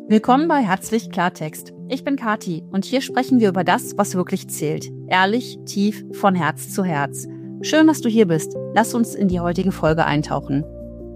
Willkommen bei Herzlich Klartext. Ich bin Kathi und hier sprechen wir über das, was wirklich zählt. Ehrlich, tief, von Herz zu Herz. Schön, dass du hier bist. Lass uns in die heutige Folge eintauchen.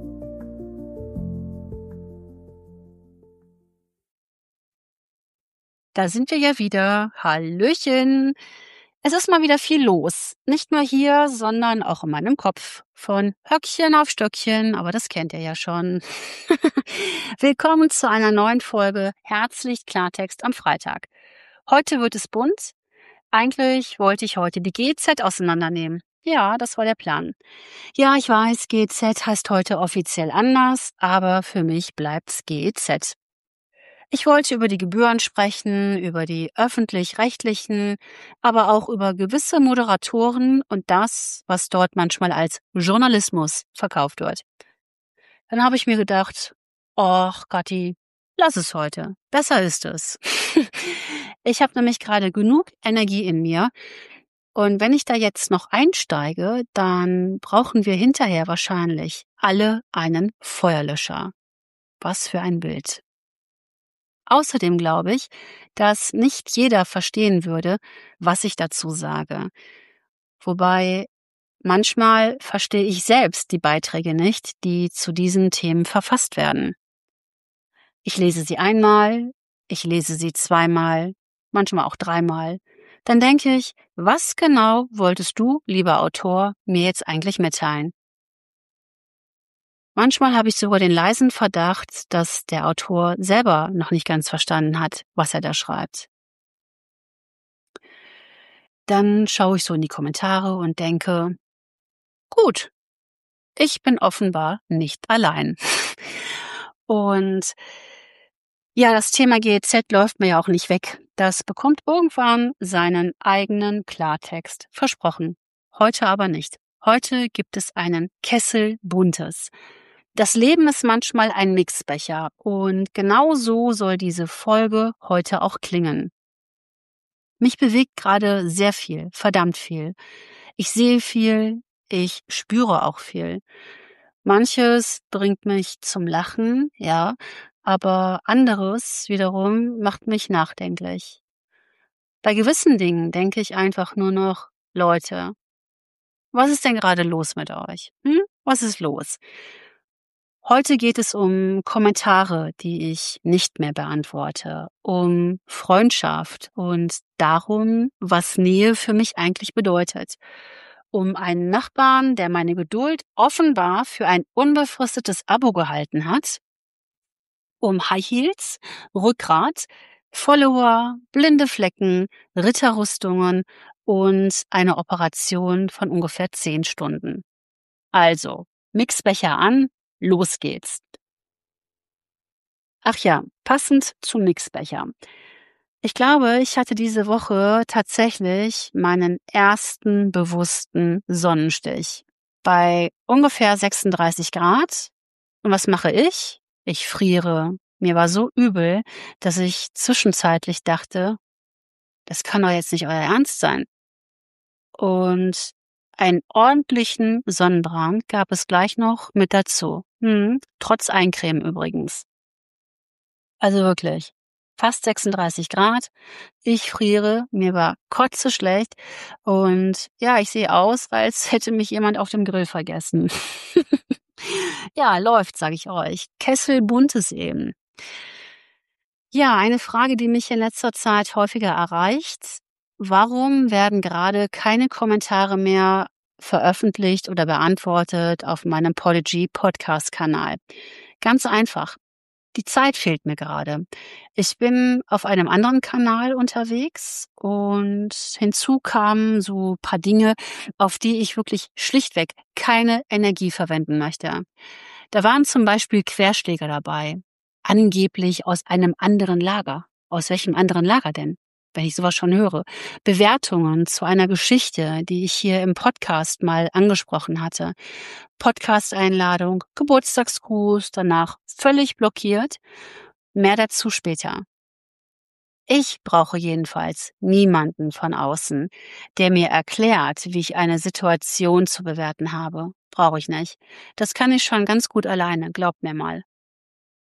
Da sind wir ja wieder. Hallöchen. Es ist mal wieder viel los. Nicht nur hier, sondern auch in meinem Kopf. Von Höckchen auf Stöckchen, aber das kennt ihr ja schon. Willkommen zu einer neuen Folge Herzlich Klartext am Freitag. Heute wird es bunt. Eigentlich wollte ich heute die GZ auseinandernehmen. Ja, das war der Plan. Ja, ich weiß, GZ heißt heute offiziell anders, aber für mich bleibt's GEZ. Ich wollte über die Gebühren sprechen, über die öffentlich-rechtlichen, aber auch über gewisse Moderatoren und das, was dort manchmal als Journalismus verkauft wird. Dann habe ich mir gedacht, och Gatti, lass es heute. Besser ist es. Ich habe nämlich gerade genug Energie in mir und wenn ich da jetzt noch einsteige, dann brauchen wir hinterher wahrscheinlich alle einen Feuerlöscher. Was für ein Bild. Außerdem glaube ich, dass nicht jeder verstehen würde, was ich dazu sage. Wobei manchmal verstehe ich selbst die Beiträge nicht, die zu diesen Themen verfasst werden. Ich lese sie einmal, ich lese sie zweimal, manchmal auch dreimal. Dann denke ich, was genau wolltest du, lieber Autor, mir jetzt eigentlich mitteilen? Manchmal habe ich sogar den leisen Verdacht, dass der Autor selber noch nicht ganz verstanden hat, was er da schreibt. Dann schaue ich so in die Kommentare und denke, gut, ich bin offenbar nicht allein. Und ja, das Thema GEZ läuft mir ja auch nicht weg. Das bekommt irgendwann seinen eigenen Klartext. Versprochen. Heute aber nicht. Heute gibt es einen Kessel Buntes. Das Leben ist manchmal ein Mixbecher und genau so soll diese Folge heute auch klingen. Mich bewegt gerade sehr viel, verdammt viel. Ich sehe viel, ich spüre auch viel. Manches bringt mich zum Lachen, ja, aber anderes wiederum macht mich nachdenklich. Bei gewissen Dingen denke ich einfach nur noch, Leute, was ist denn gerade los mit euch? Was ist los? Heute geht es um Kommentare, die ich nicht mehr beantworte, um Freundschaft und darum, was Nähe für mich eigentlich bedeutet, um einen Nachbarn, der meine Geduld offenbar für ein unbefristetes Abo gehalten hat, um High Heels, Rückgrat, Follower, blinde Flecken, Ritterrüstungen und eine Operation von ungefähr 10 Stunden. Also, Mixbecher an, los geht's. Ach ja, passend zum Mixbecher. Ich glaube, ich hatte diese Woche tatsächlich meinen ersten bewussten Sonnenstich. Bei ungefähr 36 Grad. Und was mache ich? Ich friere. Mir war so übel, dass ich zwischenzeitlich dachte, das kann doch jetzt nicht euer Ernst sein. Und einen ordentlichen Sonnenbrand gab es gleich noch mit dazu. Trotz Eincremen übrigens. Also wirklich, fast 36 Grad. Ich friere, mir war kotzeschlecht und ja, ich sehe aus, als hätte mich jemand auf dem Grill vergessen. Ja, läuft, sage ich euch. Kessel Buntes eben. Ja, eine Frage, die mich in letzter Zeit häufiger erreicht. Warum werden gerade keine Kommentare mehr veröffentlicht oder beantwortet auf meinem Podigy Podcast-Kanal? Ganz einfach. Die Zeit fehlt mir gerade. Ich bin auf einem anderen Kanal unterwegs und hinzu kamen so ein paar Dinge, auf die ich wirklich schlichtweg keine Energie verwenden möchte. Da waren zum Beispiel Querschläger dabei, angeblich aus einem anderen Lager. Aus welchem anderen Lager denn? Wenn ich sowas schon höre. Bewertungen zu einer Geschichte, die ich hier im Podcast mal angesprochen hatte. Podcast-Einladung, Geburtstagsgruß, danach völlig blockiert. Mehr dazu später. Ich brauche jedenfalls niemanden von außen, der mir erklärt, wie ich eine Situation zu bewerten habe. Brauche ich nicht. Das kann ich schon ganz gut alleine, glaubt mir mal.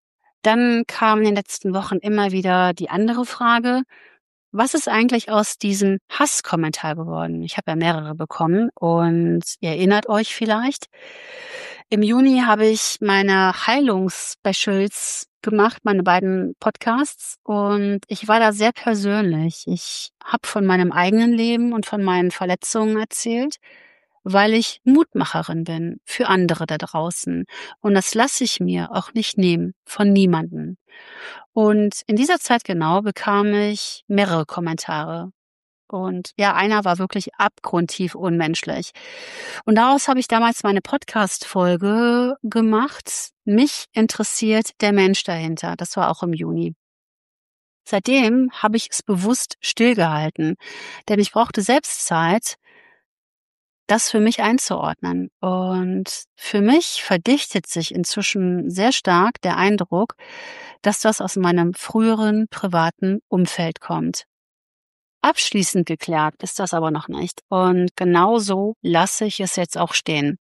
Dann kam in den letzten Wochen immer wieder die andere Frage: Was ist eigentlich aus diesem Hasskommentar geworden? Ich habe ja mehrere bekommen und ihr erinnert euch vielleicht, im Juni habe ich meine Heilungsspecials gemacht, meine beiden Podcasts, und ich war da sehr persönlich. Ich habe von meinem eigenen Leben und von meinen Verletzungen erzählt, weil ich Mutmacherin bin für andere da draußen. Und das lasse ich mir auch nicht nehmen von niemandem. Und in dieser Zeit genau bekam ich mehrere Kommentare. Und ja, einer war wirklich abgrundtief unmenschlich. Und daraus habe ich damals meine Podcast-Folge gemacht. Mich interessiert der Mensch dahinter. Das war auch im Juni. Seitdem habe ich es bewusst stillgehalten, denn ich brauchte selbst Zeit, das für mich einzuordnen. Und für mich verdichtet sich inzwischen sehr stark der Eindruck, dass das aus meinem früheren privaten Umfeld kommt. Abschließend geklärt ist das aber noch nicht. Und genauso lasse ich es jetzt auch stehen.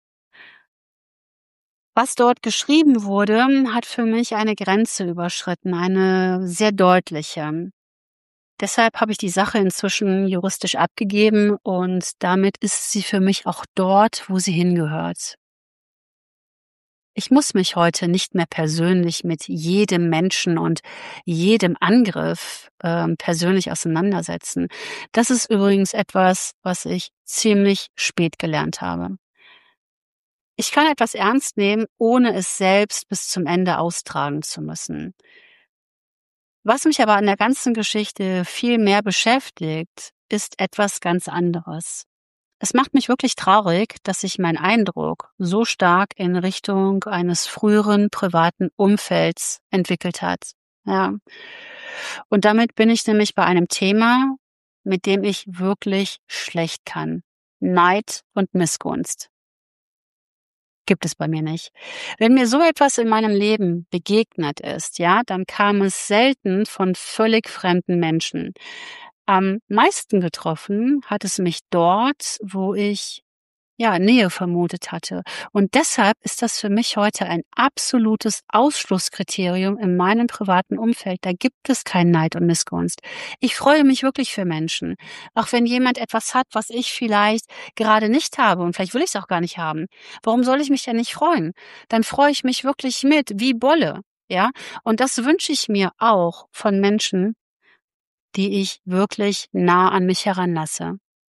Was dort geschrieben wurde, hat für mich eine Grenze überschritten, eine sehr deutliche. Deshalb habe ich die Sache inzwischen juristisch abgegeben und damit ist sie für mich auch dort, wo sie hingehört. Ich muss mich heute nicht mehr persönlich mit jedem Menschen und jedem Angriff persönlich auseinandersetzen. Das ist übrigens etwas, was ich ziemlich spät gelernt habe. Ich kann etwas ernst nehmen, ohne es selbst bis zum Ende austragen zu müssen. Was mich aber an der ganzen Geschichte viel mehr beschäftigt, ist etwas ganz anderes. Es macht mich wirklich traurig, dass sich mein Eindruck so stark in Richtung eines früheren privaten Umfelds entwickelt hat. Ja. Und damit bin ich nämlich bei einem Thema, mit dem ich wirklich schlecht kann. Neid und Missgunst. Gibt es bei mir nicht. Wenn mir so etwas in meinem Leben begegnet ist, ja, dann kam es selten von völlig fremden Menschen. Am meisten getroffen hat es mich dort, wo ich Nähe vermutet hatte. Und deshalb ist das für mich heute ein absolutes Ausschlusskriterium in meinem privaten Umfeld. Da gibt es keinen Neid und Missgunst. Ich freue mich wirklich für Menschen. Auch wenn jemand etwas hat, was ich vielleicht gerade nicht habe und vielleicht will ich es auch gar nicht haben. Warum soll ich mich denn nicht freuen? Dann freue ich mich wirklich mit, wie Bolle. Ja, und das wünsche ich mir auch von Menschen, die ich wirklich nah an mich heranlasse.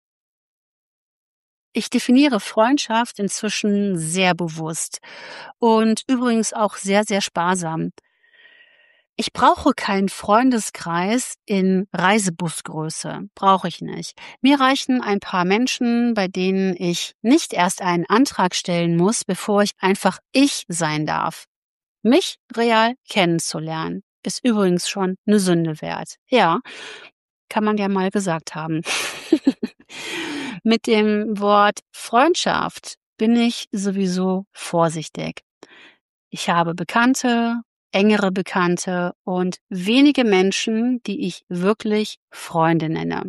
Ich definiere Freundschaft inzwischen sehr bewusst und übrigens auch sehr, sehr sparsam. Ich brauche keinen Freundeskreis in Reisebusgröße, brauche ich nicht. Mir reichen ein paar Menschen, bei denen ich nicht erst einen Antrag stellen muss, bevor ich einfach ich sein darf. Mich real kennenzulernen, ist übrigens schon eine Sünde wert. Ja, kann man ja mal gesagt haben. Mit dem Wort Freundschaft bin ich sowieso vorsichtig. Ich habe Bekannte, engere Bekannte und wenige Menschen, die ich wirklich Freunde nenne.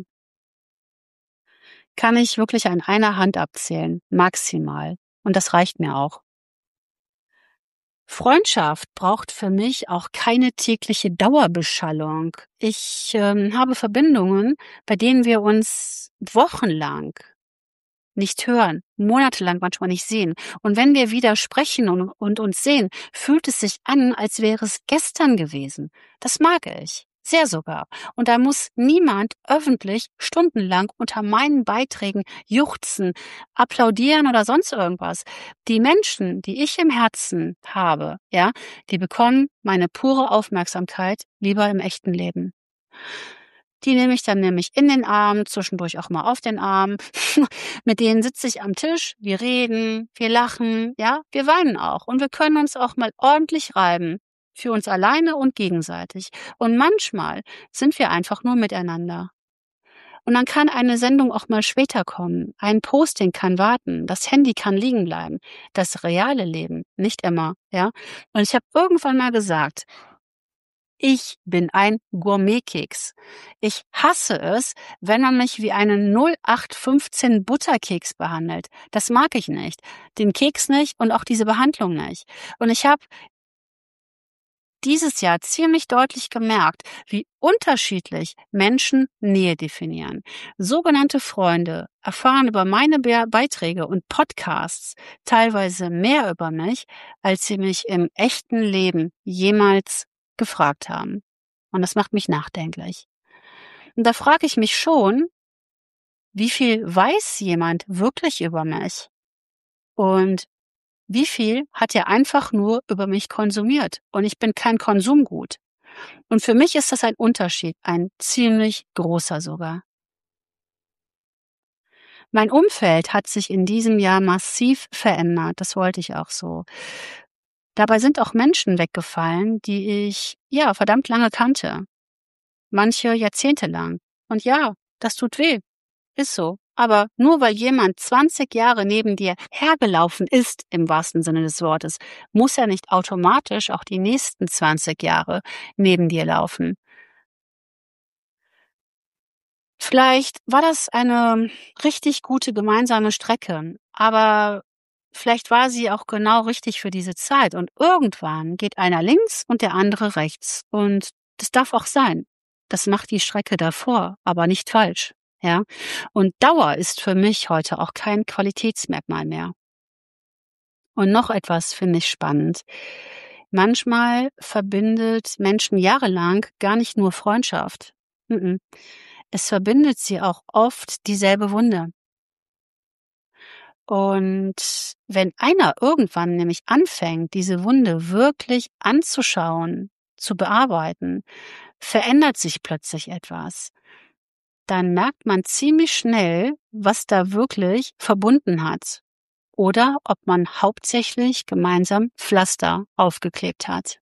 Kann ich wirklich an einer Hand abzählen, maximal. Und das reicht mir auch. Freundschaft braucht für mich auch keine tägliche Dauerbeschallung. Ich habe Verbindungen, bei denen wir uns wochenlang nicht hören, monatelang manchmal nicht sehen. Und wenn wir wieder sprechen und uns sehen, fühlt es sich an, als wäre es gestern gewesen. Das mag ich. Sehr sogar. Und da muss niemand öffentlich stundenlang unter meinen Beiträgen juchzen, applaudieren oder sonst irgendwas. Die Menschen, die ich im Herzen habe, ja, die bekommen meine pure Aufmerksamkeit lieber im echten Leben. Die nehme ich dann nämlich in den Arm, zwischendurch auch mal auf den Arm. Mit denen sitze ich am Tisch, wir reden, wir lachen, ja, wir weinen auch. Und wir können uns auch mal ordentlich reiben. Für uns alleine und gegenseitig. Und manchmal sind wir einfach nur miteinander. Und dann kann eine Sendung auch mal später kommen. Ein Posting kann warten. Das Handy kann liegen bleiben. Das reale Leben nicht immer, ja. Und ich habe irgendwann mal gesagt, ich bin ein Gourmetkeks. Ich hasse es, wenn man mich wie einen 0815 Butterkeks behandelt. Das mag ich nicht. Den Keks nicht und auch diese Behandlung nicht. Und ich habe dieses Jahr ziemlich deutlich gemerkt, wie unterschiedlich Menschen Nähe definieren. Sogenannte Freunde erfahren über meine Beiträge und Podcasts teilweise mehr über mich, als sie mich im echten Leben jemals gefragt haben. Und das macht mich nachdenklich. Und da frage ich mich schon, wie viel weiß jemand wirklich über mich? Und wie viel hat er einfach nur über mich konsumiert? Und ich bin kein Konsumgut. Und für mich ist das ein Unterschied, ein ziemlich großer sogar. Mein Umfeld hat sich in diesem Jahr massiv verändert. Das wollte ich auch so. Dabei sind auch Menschen weggefallen, die ich, verdammt lange kannte. Manche jahrzehntelang. Und ja, das tut weh. Ist so. Aber nur weil jemand 20 Jahre neben dir hergelaufen ist, im wahrsten Sinne des Wortes, muss er nicht automatisch auch die nächsten 20 Jahre neben dir laufen. Vielleicht war das eine richtig gute gemeinsame Strecke, aber vielleicht war sie auch genau richtig für diese Zeit. Und irgendwann geht einer links und der andere rechts. Und das darf auch sein. Das macht die Strecke davor, aber nicht falsch. Ja, und Dauer ist für mich heute auch kein Qualitätsmerkmal mehr. Und noch etwas finde ich spannend. Manchmal verbindet Menschen jahrelang gar nicht nur Freundschaft. Mhm. Es verbindet sie auch oft dieselbe Wunde. Und wenn einer irgendwann nämlich anfängt, diese Wunde wirklich anzuschauen, zu bearbeiten, verändert sich plötzlich etwas. Dann merkt man ziemlich schnell, was da wirklich verbunden hat oder ob man hauptsächlich gemeinsam Pflaster aufgeklebt hat.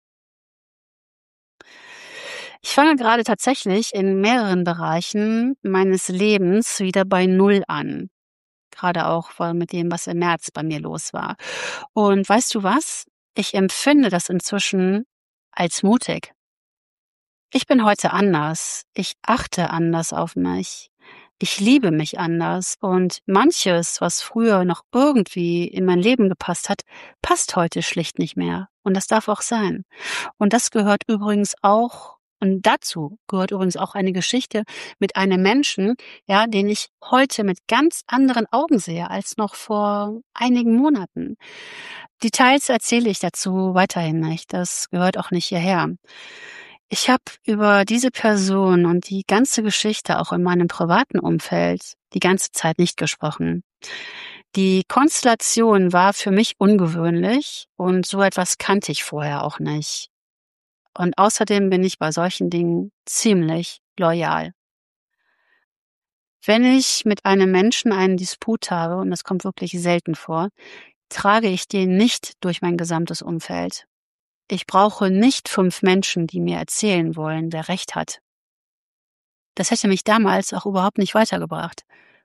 Ich fange gerade tatsächlich in mehreren Bereichen meines Lebens wieder bei Null an. Gerade auch mit dem, was im März bei mir los war. Und weißt du was? Ich empfinde das inzwischen als mutig. Ich bin heute anders. Ich achte anders auf mich. Ich liebe mich anders und manches, was früher noch irgendwie in mein Leben gepasst hat, passt heute schlicht nicht mehr. Und das darf auch sein. Und das gehört übrigens auch, und dazu gehört übrigens auch eine Geschichte mit einem Menschen, ja, den ich heute mit ganz anderen Augen sehe als noch vor einigen Monaten. Details erzähle ich dazu weiterhin nicht. Das gehört auch nicht hierher. Ich habe über diese Person und die ganze Geschichte auch in meinem privaten Umfeld die ganze Zeit nicht gesprochen. Die Konstellation war für mich ungewöhnlich und so etwas kannte ich vorher auch nicht. Und außerdem bin ich bei solchen Dingen ziemlich loyal. Wenn ich mit einem Menschen einen Disput habe, und das kommt wirklich selten vor, trage ich den nicht durch mein gesamtes Umfeld. Ich brauche nicht 5 Menschen, die mir erzählen wollen, wer recht hat. Das hätte mich damals auch überhaupt nicht weitergebracht.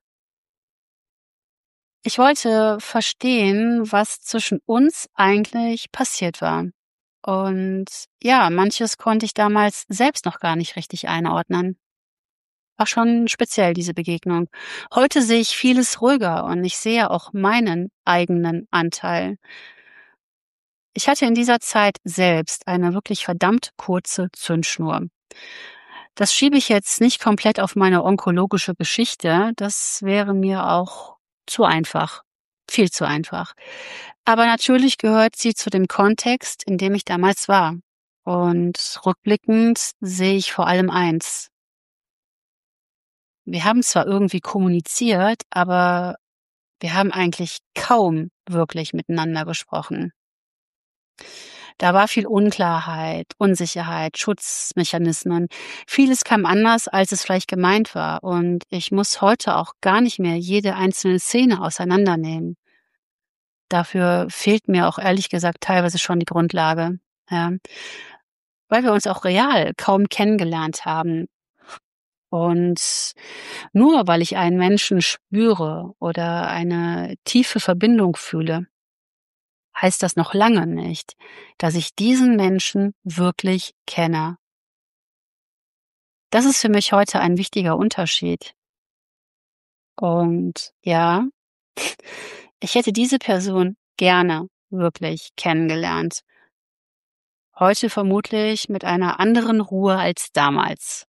Ich wollte verstehen, was zwischen uns eigentlich passiert war. Und ja, manches konnte ich damals selbst noch gar nicht richtig einordnen. War schon speziell, diese Begegnung. Heute sehe ich vieles ruhiger und ich sehe auch meinen eigenen Anteil. Ich hatte in dieser Zeit selbst eine wirklich verdammt kurze Zündschnur. Das schiebe ich jetzt nicht komplett auf meine onkologische Geschichte. Das wäre mir auch zu einfach. Viel zu einfach. Aber natürlich gehört sie zu dem Kontext, in dem ich damals war. Und rückblickend sehe ich vor allem eins. Wir haben zwar irgendwie kommuniziert, aber wir haben eigentlich kaum wirklich miteinander gesprochen. Da war viel Unklarheit, Unsicherheit, Schutzmechanismen. Vieles kam anders, als es vielleicht gemeint war. Und ich muss heute auch gar nicht mehr jede einzelne Szene auseinandernehmen. Dafür fehlt mir auch ehrlich gesagt teilweise schon die Grundlage. Ja. Weil wir uns auch real kaum kennengelernt haben. Und nur weil ich einen Menschen spüre oder eine tiefe Verbindung fühle, heißt das noch lange nicht, dass ich diesen Menschen wirklich kenne. Das ist für mich heute ein wichtiger Unterschied. Und ja, ich hätte diese Person gerne wirklich kennengelernt. Heute vermutlich mit einer anderen Ruhe als damals.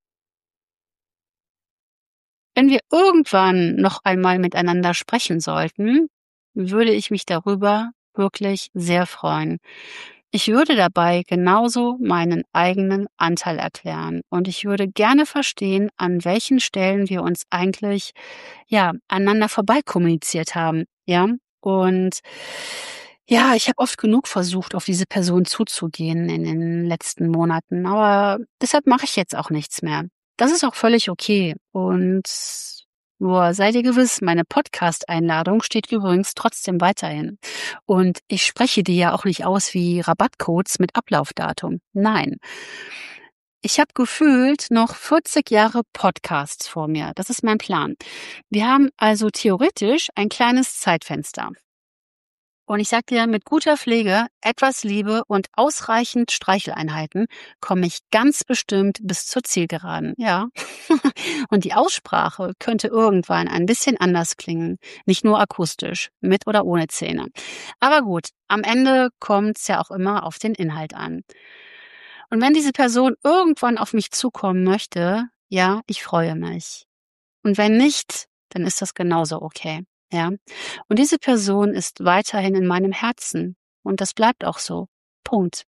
Wenn wir irgendwann noch einmal miteinander sprechen sollten, würde ich mich darüber wirklich sehr freuen. Ich würde dabei genauso meinen eigenen Anteil erklären und ich würde gerne verstehen, an welchen Stellen wir uns eigentlich, aneinander vorbei kommuniziert haben, ja? Und ja, ich habe oft genug versucht, auf diese Person zuzugehen in den letzten Monaten, aber deshalb mache ich jetzt auch nichts mehr. Das ist auch völlig okay. Und nur seid ihr gewiss, meine Podcast-Einladung steht übrigens trotzdem weiterhin. Und ich spreche die ja auch nicht aus wie Rabattcodes mit Ablaufdatum. Nein. Ich habe gefühlt noch 40 Jahre Podcasts vor mir. Das ist mein Plan. Wir haben also theoretisch ein kleines Zeitfenster. Und ich sag dir, mit guter Pflege, etwas Liebe und ausreichend Streicheleinheiten komme ich ganz bestimmt bis zur Zielgeraden. Ja. Und die Aussprache könnte irgendwann ein bisschen anders klingen. Nicht nur akustisch, mit oder ohne Zähne. Aber gut, am Ende kommt's ja auch immer auf den Inhalt an. Und wenn diese Person irgendwann auf mich zukommen möchte, ja, ich freue mich. Und wenn nicht, dann ist das genauso okay. Ja. Und diese Person ist weiterhin in meinem Herzen. Und das bleibt auch so. Punkt.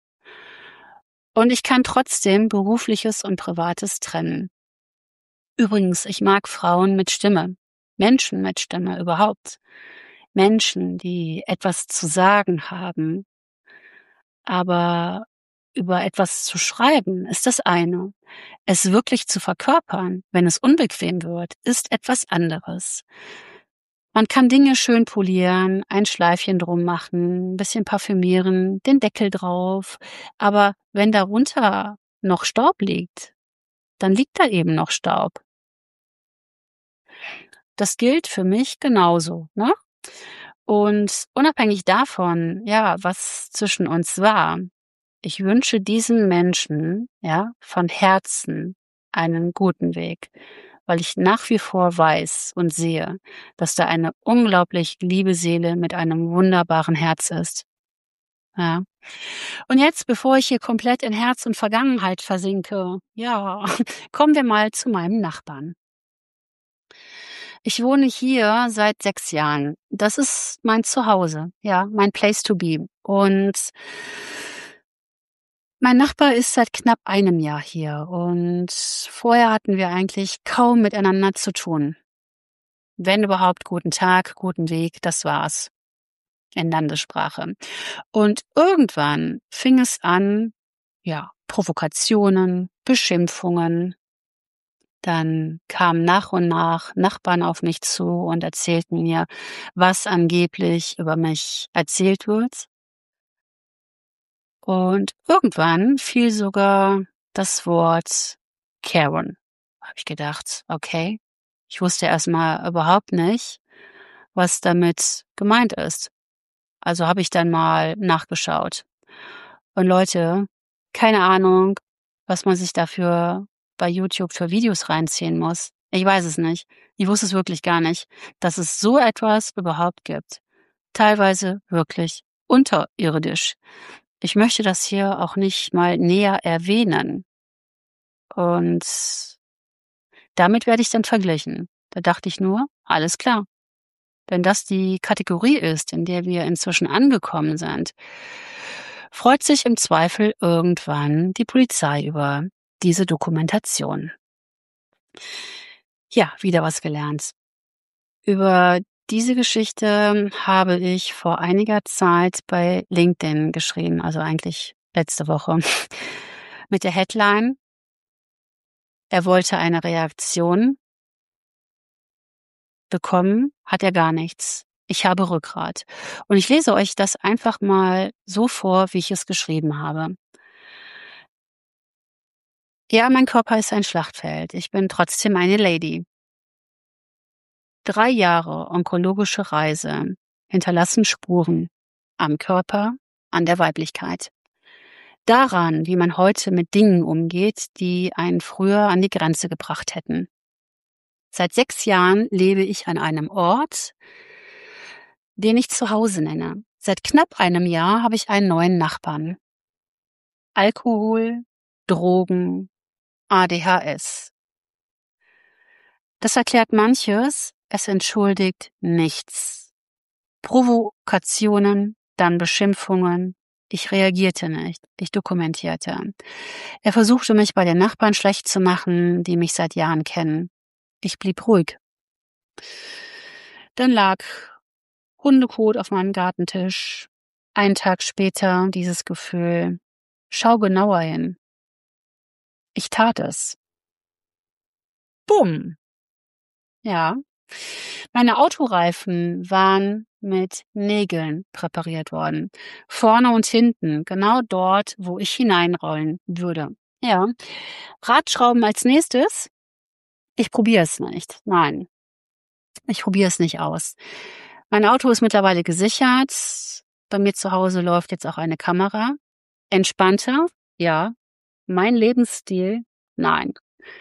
Und ich kann trotzdem Berufliches und Privates trennen. Übrigens, ich mag Frauen mit Stimme. Menschen mit Stimme überhaupt. Menschen, die etwas zu sagen haben. Aber über etwas zu schreiben, ist das eine. Es wirklich zu verkörpern, wenn es unbequem wird, ist etwas anderes. Man kann Dinge schön polieren, ein Schleifchen drum machen, ein bisschen parfümieren, den Deckel drauf. Aber wenn darunter noch Staub liegt, dann liegt da eben noch Staub. Das gilt für mich genauso, ne? Und unabhängig davon, ja, was zwischen uns war, ich wünsche diesen Menschen, ja, von Herzen einen guten Weg, weil ich nach wie vor weiß und sehe, dass da eine unglaublich liebe Seele mit einem wunderbaren Herz ist. Ja. Und jetzt, bevor ich hier komplett in Herz und Vergangenheit versinke, ja, kommen wir mal zu meinem Nachbarn. Ich wohne hier seit 6 Jahren. Das ist mein Zuhause, ja, mein Place to be. Und mein Nachbar ist seit knapp einem Jahr hier und vorher hatten wir eigentlich kaum miteinander zu tun. Wenn überhaupt, guten Tag, guten Weg, das war's in Landessprache. Und irgendwann fing es an, ja, Provokationen, Beschimpfungen. Dann kamen nach und nach Nachbarn auf mich zu und erzählten mir, was angeblich über mich erzählt wird. Und irgendwann fiel sogar das Wort Karen. Habe ich gedacht, okay, ich wusste erstmal überhaupt nicht, was damit gemeint ist. Also habe ich dann mal nachgeschaut. Und Leute, keine Ahnung, was man sich dafür bei YouTube für Videos reinziehen muss. Ich weiß es nicht. Ich wusste es wirklich gar nicht, dass es so etwas überhaupt gibt. Teilweise wirklich unterirdisch. Ich möchte das hier auch nicht mal näher erwähnen. Und damit werde ich dann verglichen. Da dachte ich nur, alles klar. Wenn das die Kategorie ist, in der wir inzwischen angekommen sind, freut sich im Zweifel irgendwann die Polizei über diese Dokumentation. Ja, wieder was gelernt. Über diese Geschichte habe ich vor einiger Zeit bei LinkedIn geschrieben, also eigentlich letzte Woche, mit der Headline: Er wollte eine Reaktion. Bekommen hat er gar nichts. Ich habe Rückgrat. Und ich lese euch das einfach mal so vor, wie ich es geschrieben habe. Ja, mein Körper ist ein Schlachtfeld. Ich bin trotzdem eine Lady. 3 Jahre onkologische Reise hinterlassen Spuren am Körper, an der Weiblichkeit. Daran, wie man heute mit Dingen umgeht, die einen früher an die Grenze gebracht hätten. Seit 6 Jahren lebe ich an einem Ort, den ich zu Hause nenne. Seit knapp einem Jahr habe ich einen neuen Nachbarn. Alkohol, Drogen, ADHS. Das erklärt manches, es entschuldigt nichts. Provokationen, dann Beschimpfungen. Ich reagierte nicht, ich dokumentierte. Er versuchte mich bei den Nachbarn schlecht zu machen, die mich seit Jahren kennen. Ich blieb ruhig. Dann lag Hundekot auf meinem Gartentisch. Einen Tag später dieses Gefühl. Schau genauer hin. Ich tat es. Bumm. Ja. Meine Autoreifen waren mit Nägeln präpariert worden. Vorne und hinten, genau dort, wo ich hineinrollen würde. Ja. Radschrauben als nächstes? Ich probiere es nicht. Nein. Ich probiere es nicht aus. Mein Auto ist mittlerweile gesichert. Bei mir zu Hause läuft jetzt auch eine Kamera. Entspannter? Ja. Mein Lebensstil? Nein.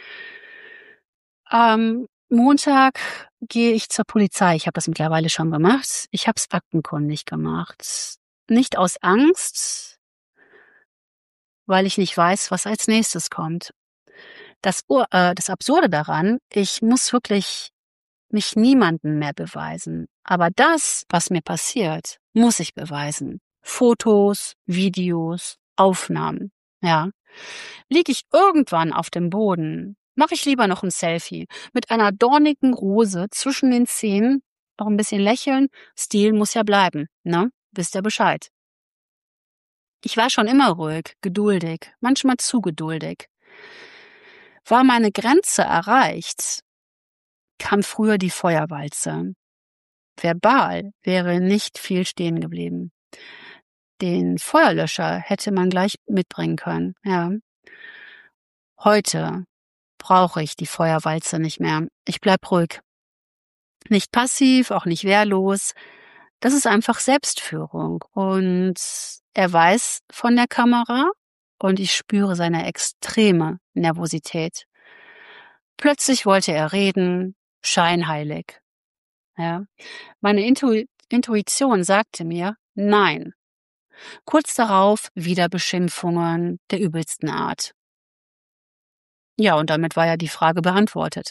Montag gehe ich zur Polizei. Ich habe das mittlerweile schon gemacht. Ich habe es aktenkundig gemacht. Nicht aus Angst, weil ich nicht weiß, was als nächstes kommt. Das Absurde daran, ich muss wirklich mich niemandem mehr beweisen. Aber das, was mir passiert, muss ich beweisen. Fotos, Videos, Aufnahmen. Ja. Liege ich irgendwann auf dem Boden, mache ich lieber noch ein Selfie mit einer dornigen Rose zwischen den Zähnen, noch ein bisschen lächeln. Stil muss ja bleiben, ne? Wisst ihr Bescheid. Ich war schon immer ruhig, geduldig, manchmal zu geduldig. War meine Grenze erreicht, kam früher die Feuerwalze. Verbal wäre nicht viel stehen geblieben. Den Feuerlöscher hätte man gleich mitbringen können, ja. Heute brauche ich die Feuerwalze nicht mehr. Ich bleib ruhig. Nicht passiv, auch nicht wehrlos. Das ist einfach Selbstführung. Und er weiß von der Kamera und ich spüre seine extreme Nervosität. Plötzlich wollte er reden, scheinheilig. Ja. Meine Intuition sagte mir, nein. Kurz darauf wieder Beschimpfungen der übelsten Art. Ja, und damit war ja die Frage beantwortet.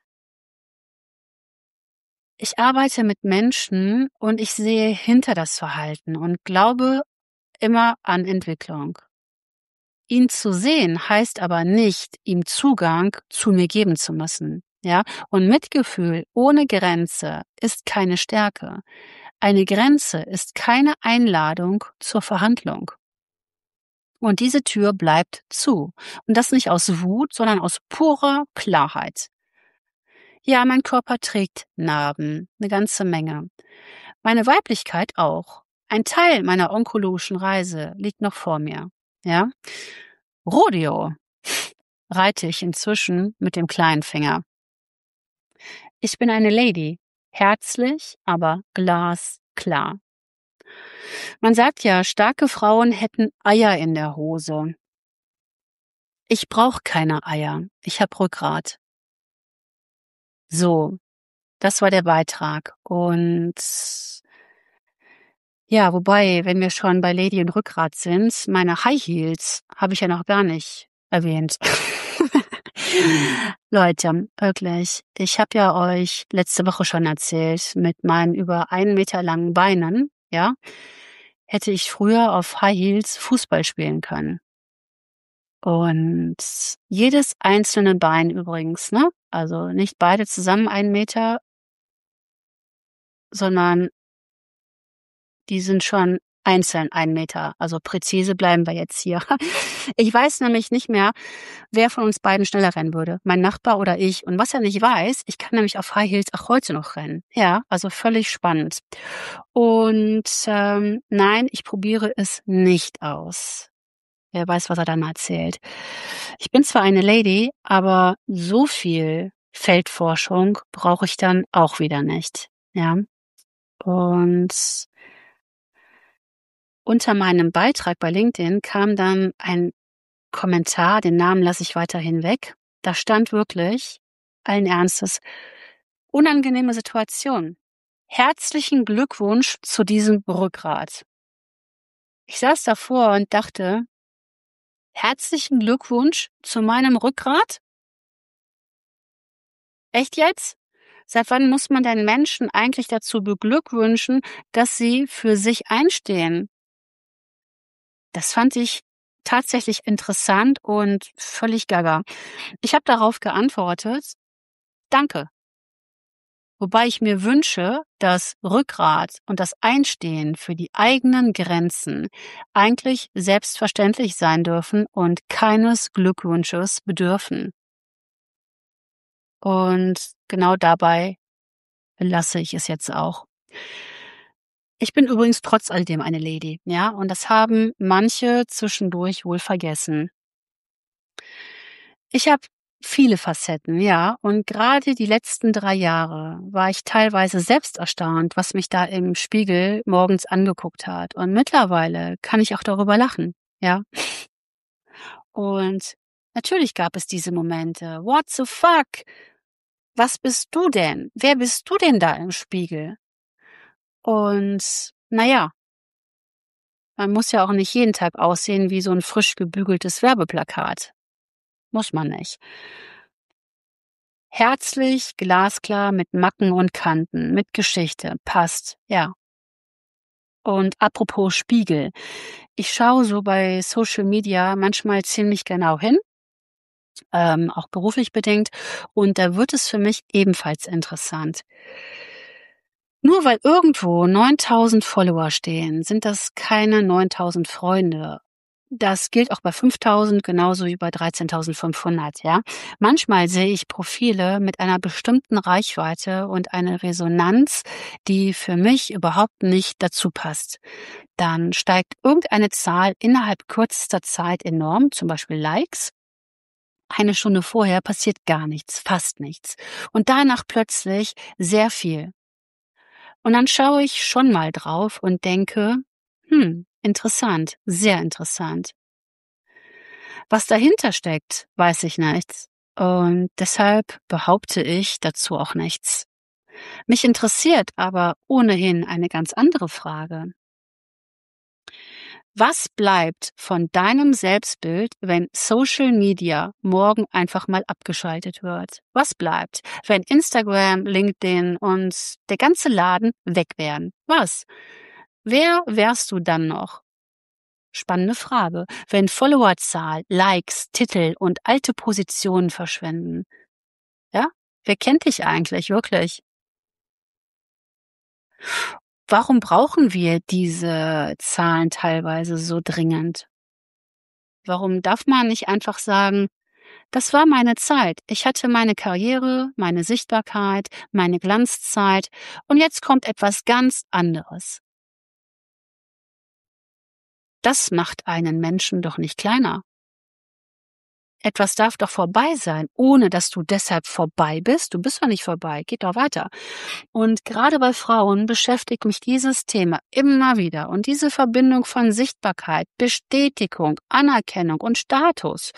Ich arbeite mit Menschen und ich sehe hinter das Verhalten und glaube immer an Entwicklung. Ihn zu sehen heißt aber nicht, ihm Zugang zu mir geben zu müssen. Ja? Und Mitgefühl ohne Grenze ist keine Stärke. Eine Grenze ist keine Einladung zur Verhandlung. Und diese Tür bleibt zu. Und das nicht aus Wut, sondern aus purer Klarheit. Ja, mein Körper trägt Narben, eine ganze Menge. Meine Weiblichkeit auch. Ein Teil meiner onkologischen Reise liegt noch vor mir. Ja? Rodeo reite ich inzwischen mit dem kleinen Finger. Ich bin eine Lady, herzlich, aber glasklar. Man sagt ja, starke Frauen hätten Eier in der Hose. Ich brauche keine Eier, ich habe Rückgrat. So, das war der Beitrag. Und ja, wobei, wenn wir schon bei Lady und Rückgrat sind, meine High Heels habe ich ja noch gar nicht erwähnt. Leute, wirklich, ich habe ja euch letzte Woche schon erzählt, mit meinen über 1 Meter langen Beinen, ja, hätte ich früher auf High Heels Fußball spielen können. Und jedes einzelne Bein übrigens, ne? Also nicht beide zusammen 1 Meter, sondern die sind schon einzeln 1 Meter. Also präzise bleiben wir jetzt hier. Ich weiß nämlich nicht mehr, wer von uns beiden schneller rennen würde. Mein Nachbar oder ich. Und was er nicht weiß, ich kann nämlich auf High Heels auch heute noch rennen. Ja, also völlig spannend. Und nein, ich probiere es nicht aus. Wer weiß, was er dann erzählt. Ich bin zwar eine Lady, aber so viel Feldforschung brauche ich dann auch wieder nicht. Ja. Und unter meinem Beitrag bei LinkedIn kam dann ein Kommentar, den Namen lasse ich weiterhin weg. Da stand wirklich, allen Ernstes, unangenehme Situation. Herzlichen Glückwunsch zu diesem Rückgrat. Ich saß davor und dachte, Herzlichen Glückwunsch zu meinem Rückgrat? Echt jetzt? Seit wann muss man denn Menschen eigentlich dazu beglückwünschen, dass sie für sich einstehen? Das fand ich tatsächlich interessant und völlig gaga. Ich habe darauf geantwortet: „Danke." Wobei ich mir wünsche, dass Rückgrat und das Einstehen für die eigenen Grenzen eigentlich selbstverständlich sein dürfen und keines Glückwunsches bedürfen. Und genau dabei belasse ich es jetzt auch. Ich bin übrigens trotz alledem eine Lady, ja, und das haben manche zwischendurch wohl vergessen. Ich habe viele Facetten, ja, und gerade die letzten 3 Jahre war ich teilweise selbst erstaunt, was mich da im Spiegel morgens angeguckt hat. Und mittlerweile kann ich auch darüber lachen, ja. Und natürlich gab es diese Momente. What the fuck? Was bist du denn? Wer bist du denn da im Spiegel? Und na ja, man muss ja auch nicht jeden Tag aussehen wie so ein frisch gebügeltes Werbeplakat. Muss man nicht. Herzlich, glasklar, mit Macken und Kanten, mit Geschichte, passt, ja. Und apropos Spiegel. Ich schaue so bei Social Media manchmal ziemlich genau hin, auch beruflich bedingt, und da wird es für mich ebenfalls interessant. Nur weil irgendwo 9.000 Follower stehen, sind das keine 9.000 Freunde. Das gilt auch bei 5.000 genauso wie bei 13.500, ja. Manchmal sehe ich Profile mit einer bestimmten Reichweite und einer Resonanz, die für mich überhaupt nicht dazu passt. Dann steigt irgendeine Zahl innerhalb kürzester Zeit enorm, zum Beispiel Likes. Eine Stunde vorher passiert gar nichts, fast nichts. Und danach plötzlich sehr viel. Und dann schaue ich schon mal drauf und denke, interessant, sehr interessant. Was dahinter steckt, weiß ich nicht. Und deshalb behaupte ich dazu auch nichts. Mich interessiert aber ohnehin eine ganz andere Frage. Was bleibt von deinem Selbstbild, wenn Social Media morgen einfach mal abgeschaltet wird? Was bleibt, wenn Instagram, LinkedIn und der ganze Laden weg wären? Was? Wer wärst du dann noch? Spannende Frage. Wenn Followerzahl, Likes, Titel und alte Positionen verschwinden. Ja? Wer kennt dich eigentlich wirklich? Warum brauchen wir diese Zahlen teilweise so dringend? Warum darf man nicht einfach sagen, das war meine Zeit. Ich hatte meine Karriere, meine Sichtbarkeit, meine Glanzzeit und jetzt kommt etwas ganz anderes. Das macht einen Menschen doch nicht kleiner. Etwas darf doch vorbei sein, ohne dass du deshalb vorbei bist. Du bist doch nicht vorbei, geht doch weiter. Und gerade bei Frauen beschäftigt mich dieses Thema immer wieder. Und diese Verbindung von Sichtbarkeit, Bestätigung, Anerkennung und Status.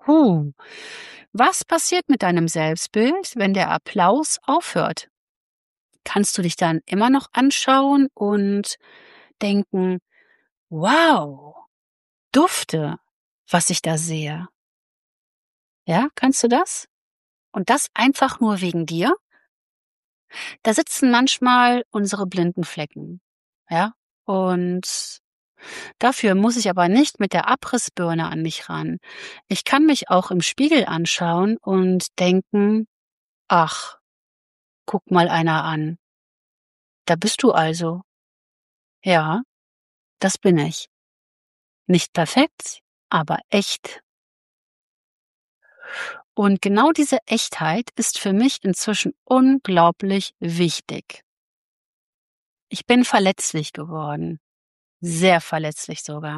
Was passiert mit deinem Selbstbild, wenn der Applaus aufhört? Kannst du dich dann immer noch anschauen und denken, wow, dufte, was ich da sehe. Ja, kannst du das? Und das einfach nur wegen dir? Da sitzen manchmal unsere blinden Flecken. Ja, und dafür muss ich aber nicht mit der Abrissbirne an mich ran. Ich kann mich auch im Spiegel anschauen und denken, ach, guck mal einer an. Da bist du also. Ja, das bin ich. Nicht perfekt, aber echt. Und genau diese Echtheit ist für mich inzwischen unglaublich wichtig. Ich bin verletzlich geworden. Sehr verletzlich sogar.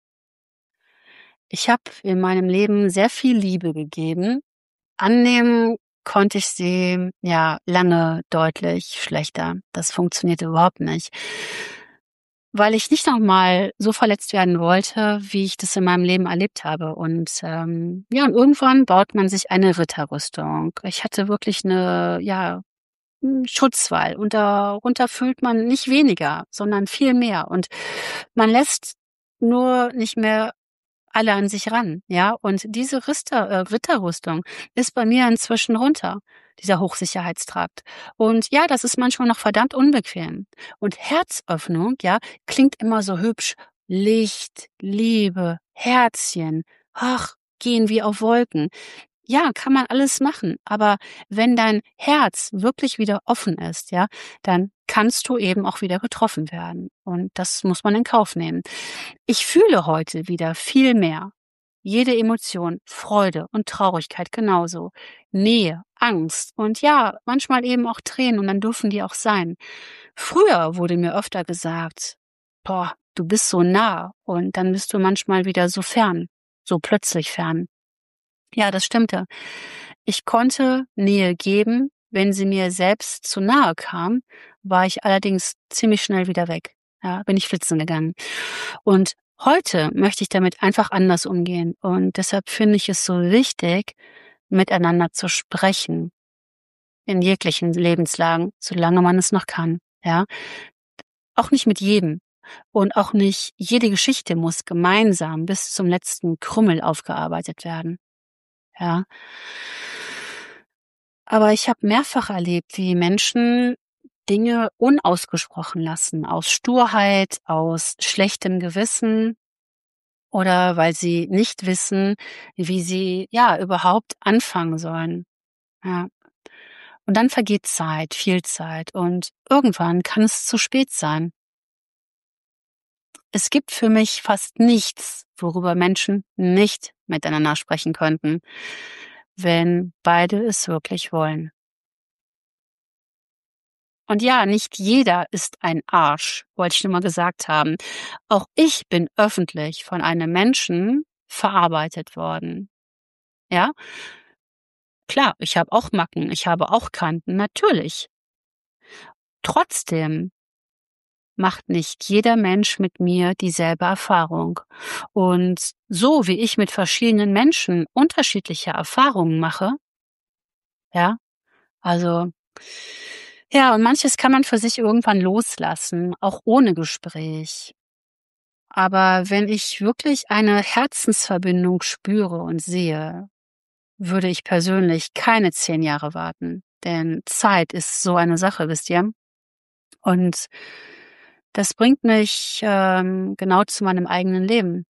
Ich habe in meinem Leben sehr viel Liebe gegeben. Annehmen konnte ich sie ja lange deutlich schlechter. Das funktionierte überhaupt nicht. Weil ich nicht nochmal so verletzt werden wollte, wie ich das in meinem Leben erlebt habe. Und und irgendwann baut man sich eine Ritterrüstung. Ich hatte wirklich eine, Schutzwall. Und darunter fühlt man nicht weniger, sondern viel mehr. Und man lässt nur nicht mehr alle an sich ran, ja. Und diese Ritterrüstung ist bei mir inzwischen runter, dieser Hochsicherheitstrakt. Und ja, das ist manchmal noch verdammt unbequem. Und Herzöffnung, ja, klingt immer so hübsch. Licht, Liebe, Herzchen, ach, gehen wie auf Wolken. Ja, kann man alles machen, aber wenn dein Herz wirklich wieder offen ist, ja, dann kannst du eben auch wieder getroffen werden. Und das muss man in Kauf nehmen. Ich fühle heute wieder viel mehr. Jede Emotion, Freude und Traurigkeit genauso. Nähe, Angst und ja, manchmal eben auch Tränen und dann dürfen die auch sein. Früher wurde mir öfter gesagt, boah, du bist so nah und dann bist du manchmal wieder so fern, so plötzlich fern. Ja, das stimmte. Ich konnte Nähe geben, wenn sie mir selbst zu nahe kam, war ich allerdings ziemlich schnell wieder weg. Ja, bin ich flitzen gegangen. Und heute möchte ich damit einfach anders umgehen. Und deshalb finde ich es so wichtig, miteinander zu sprechen. In jeglichen Lebenslagen, solange man es noch kann. Ja, auch nicht mit jedem. Und auch nicht jede Geschichte muss gemeinsam bis zum letzten Krümmel aufgearbeitet werden. Ja. Aber ich habe mehrfach erlebt, wie Menschen Dinge unausgesprochen lassen, aus Sturheit, aus schlechtem Gewissen oder weil sie nicht wissen, wie sie ja überhaupt anfangen sollen. Ja. Und dann vergeht Zeit, viel Zeit und irgendwann kann es zu spät sein. Es gibt für mich fast nichts, worüber Menschen nicht miteinander sprechen könnten, wenn beide es wirklich wollen. Und ja, nicht jeder ist ein Arsch, wollte ich nur mal gesagt haben. Auch ich bin öffentlich von einem Menschen verarbeitet worden. Ja, klar, ich habe auch Macken, ich habe auch Kanten, natürlich. Trotzdem macht nicht jeder Mensch mit mir dieselbe Erfahrung. Und so wie ich mit verschiedenen Menschen unterschiedliche Erfahrungen mache, ja, also ja, und manches kann man für sich irgendwann loslassen, auch ohne Gespräch. Aber wenn ich wirklich eine Herzensverbindung spüre und sehe, würde ich persönlich keine 10 Jahre warten. Denn Zeit ist so eine Sache, wisst ihr? Und das bringt mich genau zu meinem eigenen Leben.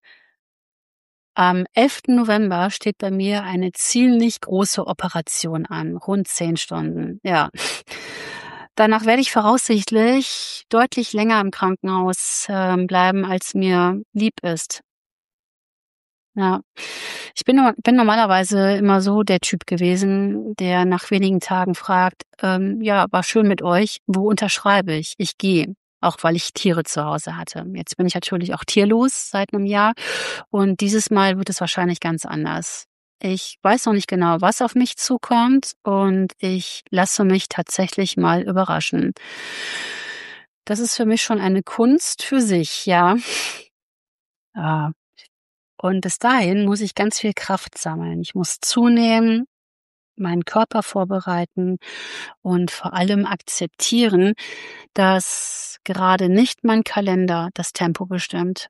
Am 11. November steht bei mir eine ziemlich große Operation an, rund 10 Stunden, ja. Danach werde ich voraussichtlich deutlich länger im Krankenhaus bleiben, als mir lieb ist. Ja. Ich bin normalerweise immer so der Typ gewesen, der nach wenigen Tagen fragt, ja, war schön mit euch, wo unterschreibe ich? Ich gehe, auch weil ich Tiere zu Hause hatte. Jetzt bin ich natürlich auch tierlos seit einem Jahr und dieses Mal wird es wahrscheinlich ganz anders. Ich weiß noch nicht genau, was auf mich zukommt und ich lasse mich tatsächlich mal überraschen. Das ist für mich schon eine Kunst für sich, ja. Ja. Und bis dahin muss ich ganz viel Kraft sammeln. Ich muss zunehmen, meinen Körper vorbereiten und vor allem akzeptieren, dass gerade nicht mein Kalender das Tempo bestimmt.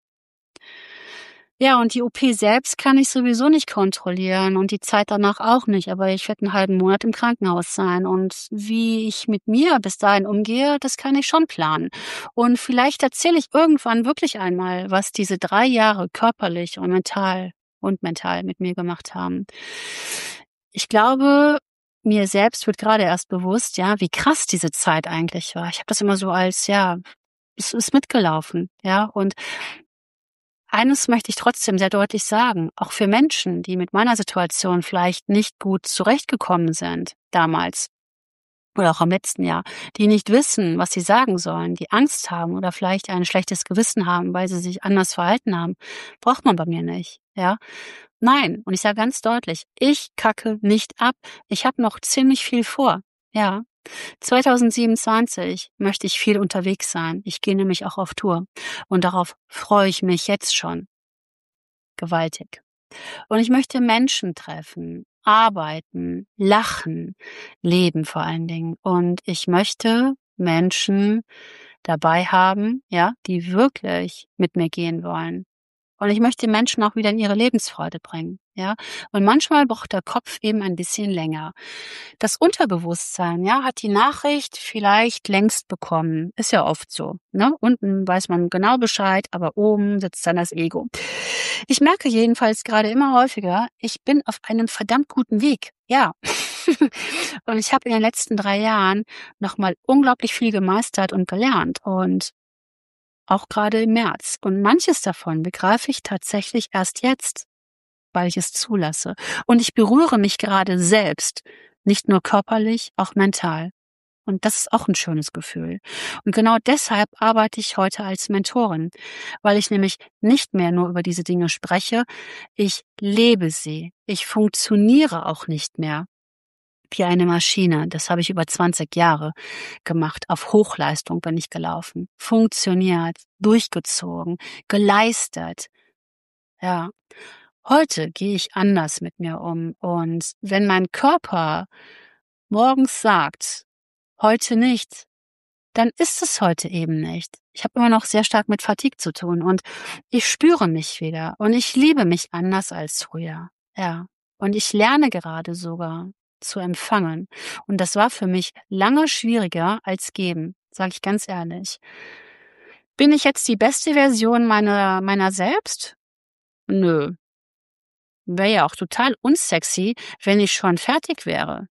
Ja, und die OP selbst kann ich sowieso nicht kontrollieren und die Zeit danach auch nicht, aber ich werde 'n halben Monat im Krankenhaus sein und wie ich mit mir bis dahin umgehe, das kann ich schon planen. Und vielleicht erzähle ich irgendwann wirklich einmal, was diese 3 Jahre körperlich und mental mit mir gemacht haben. Ich glaube, mir selbst wird grade erst bewusst, ja, wie krass diese Zeit eigentlich war. Ich habe das immer so als, ja, es ist mitgelaufen, ja, und eines möchte ich trotzdem sehr deutlich sagen, auch für Menschen, die mit meiner Situation vielleicht nicht gut zurechtgekommen sind damals oder auch im letzten Jahr, die nicht wissen, was sie sagen sollen, die Angst haben oder vielleicht ein schlechtes Gewissen haben, weil sie sich anders verhalten haben, braucht man bei mir nicht, ja? Nein, und ich sage ganz deutlich, ich kacke nicht ab. Ich habe noch ziemlich viel vor, ja. 2027 möchte ich viel unterwegs sein. Ich gehe nämlich auch auf Tour und darauf freue ich mich jetzt schon gewaltig. Und ich möchte Menschen treffen, arbeiten, lachen, leben vor allen Dingen. Und ich möchte Menschen dabei haben, ja, die wirklich mit mir gehen wollen. Und ich möchte Menschen auch wieder in ihre Lebensfreude bringen, ja. Und manchmal braucht der Kopf eben ein bisschen länger. Das Unterbewusstsein, ja, hat die Nachricht vielleicht längst bekommen. Ist ja oft so, ne? Unten weiß man genau Bescheid, aber oben sitzt dann das Ego. Ich merke jedenfalls gerade immer häufiger, ich bin auf einem verdammt guten Weg, ja. Und ich habe in den letzten 3 Jahren nochmal unglaublich viel gemeistert und gelernt und auch gerade im März. Und manches davon begreife ich tatsächlich erst jetzt, weil ich es zulasse. Und ich berühre mich gerade selbst, nicht nur körperlich, auch mental. Und das ist auch ein schönes Gefühl. Und genau deshalb arbeite ich heute als Mentorin, weil ich nämlich nicht mehr nur über diese Dinge spreche, ich lebe sie. Ich funktioniere auch nicht mehr wie eine Maschine. Das habe ich über 20 Jahre gemacht. Auf Hochleistung bin ich gelaufen. Funktioniert, durchgezogen, geleistet. Ja. Heute gehe ich anders mit mir um. Und wenn mein Körper morgens sagt, heute nicht, dann ist es heute eben nicht. Ich habe immer noch sehr stark mit Fatigue zu tun und ich spüre mich wieder und ich liebe mich anders als früher. Ja. Und ich lerne gerade sogar zu empfangen. Und das war für mich lange schwieriger als geben, sage ich ganz ehrlich. Bin ich jetzt die beste Version meiner selbst? Nö. Wäre ja auch total unsexy, wenn ich schon fertig wäre.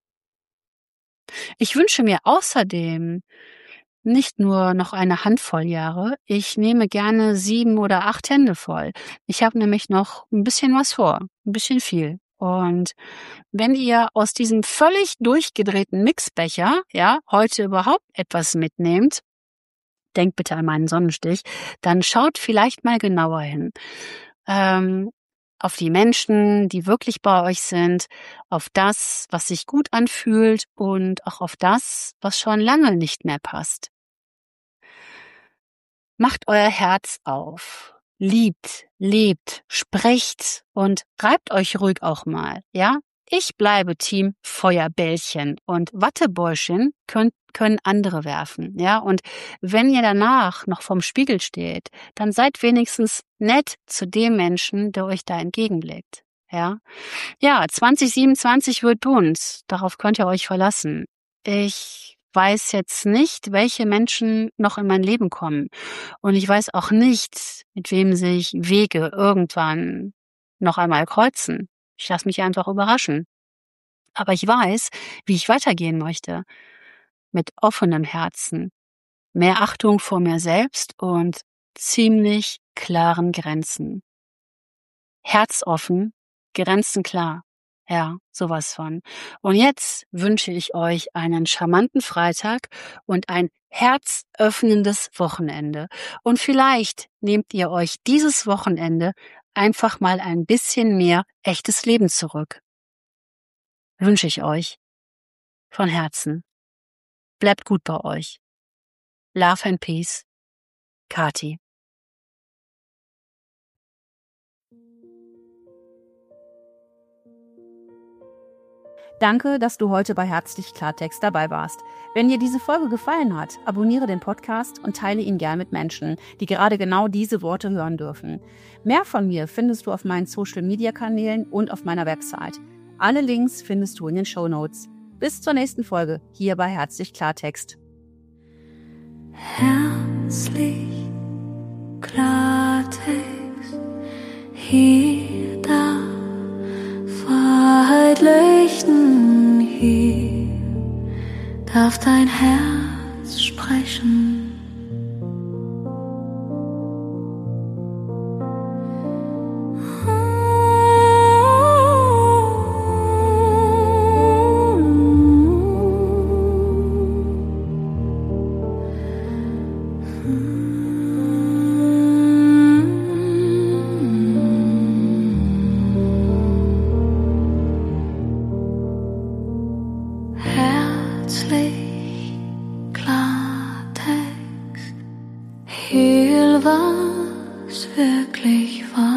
Ich wünsche mir außerdem nicht nur noch eine Handvoll Jahre, ich nehme gerne 7 oder 8 Hände voll. Ich habe nämlich noch ein bisschen was vor, ein bisschen viel. Und wenn ihr aus diesem völlig durchgedrehten Mixbecher, ja, heute überhaupt etwas mitnehmt, denkt bitte an meinen Sonnenstich, dann schaut vielleicht mal genauer hin. Auf die Menschen, die wirklich bei euch sind, auf das, was sich gut anfühlt und auch auf das, was schon lange nicht mehr passt. Macht euer Herz auf, liebt, lebt, sprecht und reibt euch ruhig auch mal, ja? Ich bleibe Team Feuerbällchen und Wattebäuschen können andere werfen, ja? Und wenn ihr danach noch vorm Spiegel steht, dann seid wenigstens nett zu dem Menschen, der euch da entgegenblickt, ja? Ja, 2027 wird bunt, darauf könnt ihr euch verlassen. Ich weiß jetzt nicht, welche Menschen noch in mein Leben kommen. Und ich weiß auch nicht, mit wem sich Wege irgendwann noch einmal kreuzen. Ich lasse mich einfach überraschen. Aber ich weiß, wie ich weitergehen möchte. Mit offenem Herzen, mehr Achtung vor mir selbst und ziemlich klaren Grenzen. Herzoffen, Grenzen klar. Ja, sowas von. Und jetzt wünsche ich euch einen charmanten Freitag und ein herzöffnendes Wochenende. Und vielleicht nehmt ihr euch dieses Wochenende einfach mal ein bisschen mehr echtes Leben zurück. Wünsche ich euch von Herzen. Bleibt gut bei euch. Love and Peace. Kati. Danke, dass du heute bei Herzlich Klartext dabei warst. Wenn dir diese Folge gefallen hat, abonniere den Podcast und teile ihn gern mit Menschen, die gerade genau diese Worte hören dürfen. Mehr von mir findest du auf meinen Social-Media-Kanälen und auf meiner Website. Alle Links findest du in den Shownotes. Bis zur nächsten Folge hier bei Herzlich Klartext. Herzlich Klartext, hier da Wahrheit leuchten, hier darf dein Herz sprechen. Herzlich Klartext, hier was wirklich war.